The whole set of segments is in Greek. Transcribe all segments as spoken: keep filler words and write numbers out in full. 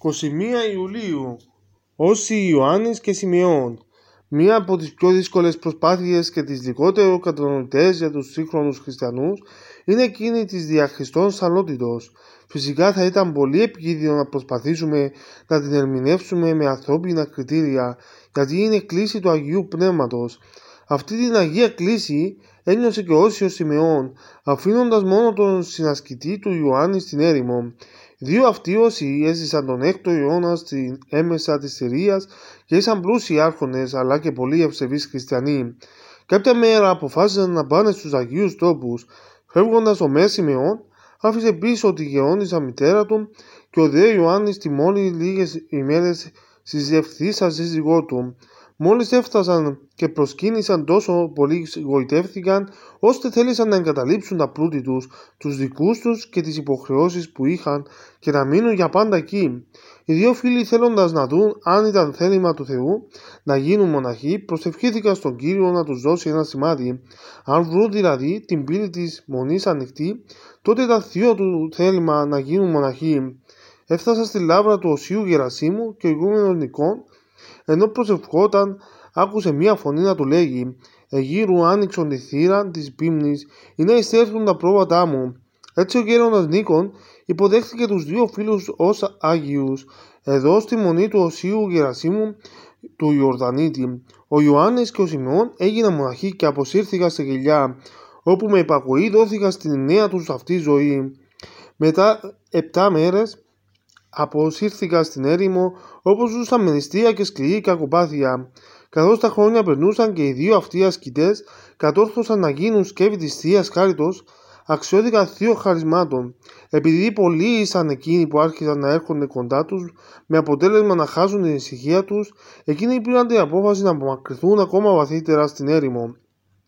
είκοσι μία Ιουλίου. Όσοι Ιωάννης και Σιμεών. Μία από τις πιο δύσκολες προσπάθειες και τις λιγότερο κατανοητές για τους σύγχρονους χριστιανούς είναι εκείνη της δια Χριστόν σαλότητος. Φυσικά θα ήταν πολύ επικίνδυνο να προσπαθήσουμε να την ερμηνεύσουμε με ανθρώπινα κριτήρια, γιατί είναι κλίση του Αγίου Πνεύματος. Αυτή την Αγία κλίση ένιωσε και ο Όσιος Σιμεών, αφήνοντας μόνο τον συνασκητή του Ιωάννη στην έρημο. Δύο αυτοί όσοι έζησαν τον έκτο αιώνα στην έμεσα της Συρίας και ήσαν πλούσιοι άρχονες αλλά και πολλοί ευσεβείς χριστιανοί. Κάποια μέρα αποφάσισαν να πάνε στους Αγίους Τόπους. Φεύγοντας ο Μέ Σιμεών άφησε πίσω τη γεώνισσα μητέρα του και ο δε Ιωάννης τη μόλι λίγες ημέρες συζευθήσα σύζυγό του. Μόλις έφτασαν και προσκύνησαν, τόσο πολύ γοητεύθηκαν, ώστε θέλησαν να εγκαταλείψουν τα πλούτη τους, τους δικούς τους και τις υποχρεώσεις που είχαν και να μείνουν για πάντα εκεί. Οι δύο φίλοι, θέλοντας να δουν αν ήταν θέλημα του Θεού να γίνουν μοναχοί, προσευχήθηκαν στον Κύριο να τους δώσει ένα σημάδι. Αν βρουν δηλαδή την πύλη της μονής ανοιχτή, τότε ήταν θείο του θέλημα να γίνουν μοναχοί. Έφτασαν στη λάβρα του Οσίου Γερασίμου και ο ηγούμενος Νικών, ενώ προσευχόταν, άκουσε μία φωνή να του λέγει: «Εγείρου άνοιξον τη θύρα της πίμνης, ή να εισέλθουν τα πρόβατά μου». Έτσι ο γέροντας Νίκον υποδέχθηκε τους δύο φίλους ως Άγιους, εδώ στη μονή του Οσίου Γερασίμου του Ιορδανίτη. Ο Ιωάννης και ο Σιμεών έγιναν μοναχοί και αποσύρθηκαν σε Γελιά, όπου με υπακοή δόθηκαν στην νέα τους αυτή ζωή. Μετά επτά μέρες αποσύρθηκαν στην έρημο, όπως ζούσαν με νηστεία και σκληρή κακοπάθεια. Καθώς τα χρόνια περνούσαν και οι δύο αυτοί ασκητές κατόρθωσαν να γίνουν σκεύη της Θείας Χάριτος, αξιώθηκαν θείο χαρισμάτων. Επειδή πολλοί ήσαν εκείνοι που άρχισαν να έρχονται κοντά τους, με αποτέλεσμα να χάσουν την ησυχία τους, εκείνοι πήραν την απόφαση να απομακρυνθούν ακόμα βαθύτερα στην έρημο.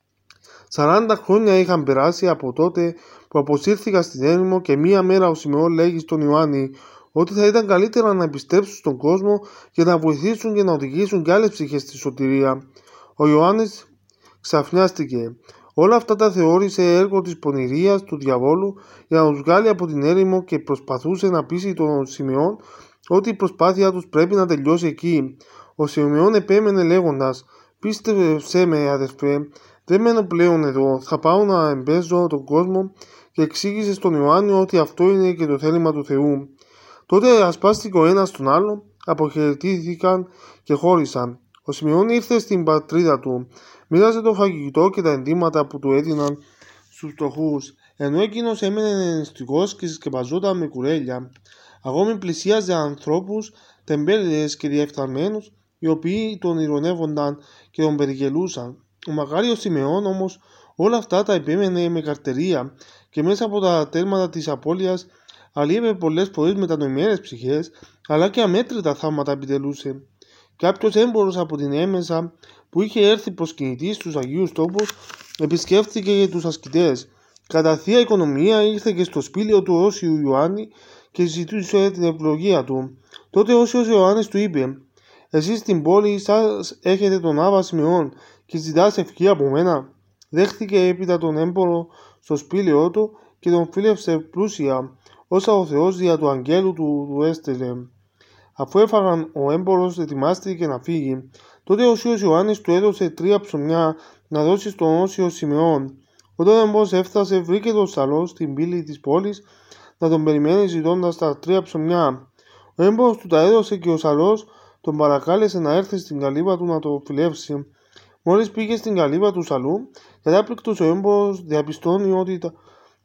Σαράντα χρόνια είχαν περάσει από τότε που αποσύρθηκαν στην έρημο και μία μέρα ο Σιμεών λέγει στον Ιωάννη ότι θα ήταν καλύτερα να επιστρέψουν στον κόσμο για να βοηθήσουν και να οδηγήσουν και άλλες ψυχές στη σωτηρία. Ο Ιωάννης ξαφνιάστηκε. Όλα αυτά τα θεώρησε έργο της πονηρίας του διαβόλου για να τους βγάλει από την έρημο και προσπαθούσε να πείσει τον Σιμεών ότι η προσπάθεια τους πρέπει να τελειώσει εκεί. Ο Σιμεών επέμενε λέγοντας: «Πίστεψέ με, αδερφέ, δεν μένω πλέον εδώ, θα πάω να εμπέζω τον κόσμο», και εξήγησε στον Ιωάννη ότι αυτό είναι και το θέλημα του Θεού. Τότε ασπάστηκε ο ένας τον άλλο, αποχαιρετήθηκαν και χώρισαν. Ο Σιμεών ήρθε στην πατρίδα του, μοίραζε το φαγητό και τα ενδύματα που του έδιναν στους φτωχούς, ενώ εκείνος έμενε νηστικός και συσκεπαζόταν με κουρέλια. Ακόμη πλησίαζε ανθρώπους τεμπέληδες και διεφθαρμένους, οι οποίοι τον ειρωνεύονταν και τον περιγελούσαν. Ο μακάριος Σιμεών όμως όλα αυτά τα επέμενε με καρτερία και μέσα από τα τέρματα της απώλειας αλείπε πολλές φορές μετανοημένες ψυχές, αλλά και αμέτρητα θαύματα επιτελούσε. Κάποιος έμπορος από την έμεσα που είχε έρθει προσκυνητής στους Αγίους Τόπους επισκέφθηκε για τους ασκητές. Κατά θεία οικονομία ήρθε και στο σπήλαιο του Όσιου Ιωάννη και ζητούσε την ευλογία του. Τότε ο Όσιος Ιωάννης του είπε: «Εσείς στην πόλη σας έχετε τον Άβα Σιμεών και ζητάς ευχή από μένα». Δέχτηκε έπειτα τον έμπορο στο σπήλαιό του και τον φίλευσε πλούσια, όσα ο Θεός δια του αγγέλου του του έστελε. Αφού έφαγαν, ο έμπορος ετοιμάστηκε να φύγει. Τότε ο Όσιος Ιωάννης του έδωσε τρία ψωμιά να δώσει στον Όσιο Σιμεών. Όταν ο έμπορος έφτασε, βρήκε τον Σαλό στην πύλη της πόλης να τον περιμένει ζητώντας τα τρία ψωμιά. Ο έμπορος του τα έδωσε και ο Σαλός τον παρακάλεσε να έρθει στην καλύβα του να το φιλεύσει. Μόλις πήγε στην καλύβα του Σαλού, κατάπληκτος ο έμπορος διαπιστώνει ότι τα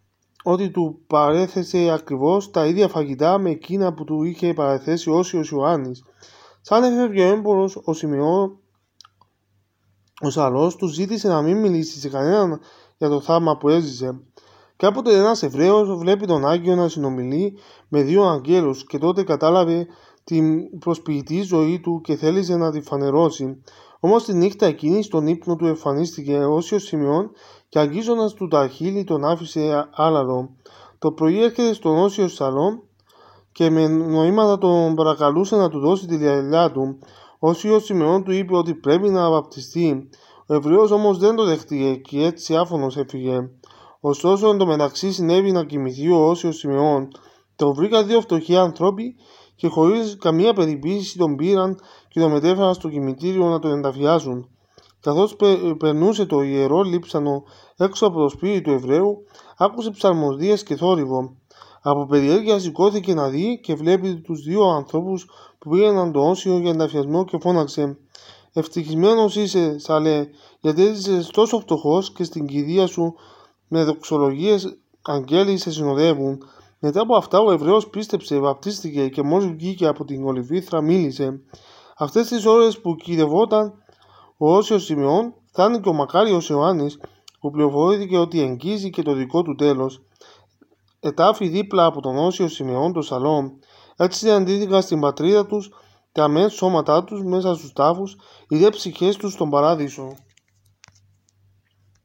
ότι του παρέθεσε ακριβώς τα ίδια φαγητά με εκείνα που του είχε παραθέσει ο Όσιος Ιωάννης. Σαν έφευγε ο έμπορος, ο Σιμεών, ο Σαλός, του ζήτησε να μην μιλήσει σε κανέναν για το θαύμα που έζησε. Κάποτε ένας Εβραίος βλέπει τον Άγιο να συνομιλεί με δύο αγγέλους και τότε κατάλαβε την προσποιητή ζωή του και θέλησε να τη φανερώσει. Όμως τη νύχτα εκείνη στον ύπνο του εμφανίστηκε ο Όσιος Σιμεών και αγγίζοντας του τα χείλη τον άφησε άλαρο. Το πρωί έρχεται στον Όσιο Σαλό και με νοήματα τον παρακαλούσε να του δώσει τη λιαλιά του. Ο Όσιος Σιμεών του είπε ότι πρέπει να βαπτιστεί. Ο Εβραίος όμως δεν το δέχτηκε και έτσι άφωνος έφυγε. Ωστόσο εντωμεταξύ συνέβη να κοιμηθεί ο Όσιος Σιμεών. Το βρήκα δύο φτωχοί άνθρωποι και χωρίς καμία περιποίηση τον πήραν και τον μετέφεραν στο κημητήριο να τον ενταφιάσουν. Καθώς πε, περνούσε το ιερό λείψανο έξω από το σπίτι του Εβραίου, άκουσε ψαλμοδίες και θόρυβο. Από περιέργεια σηκώθηκε να δει και βλέπει τους δύο ανθρώπους που πήγαιναν το όσιο για ενταφιασμό και φώναξε: «Ευτυχισμένος είσαι, Σαλέ, γιατί έζησες τόσο φτωχός και στην κηδεία σου με δοξολογίες αγγέλοι σε συνοδεύουν». Μετά από αυτά ο Εβραίος πίστεψε, βαπτίστηκε και μόλις βγήκε από την Ολιβήθρα μίλησε. Αυτές τις ώρες που κυδευόταν ο Όσιος Σιμεών, φτάνει και ο μακάριος Ιωάννης, που πληροφορήθηκε ότι εγγύζει και το δικό του τέλος. Ετάφη δίπλα από τον Όσιο Σιμεών το Σαλόμ. Έτσι συναντήθηκαν στην πατρίδα τους τα μεν σώματά τους μέσα στους τάφους, οι δε ψυχές τους στον παράδεισο.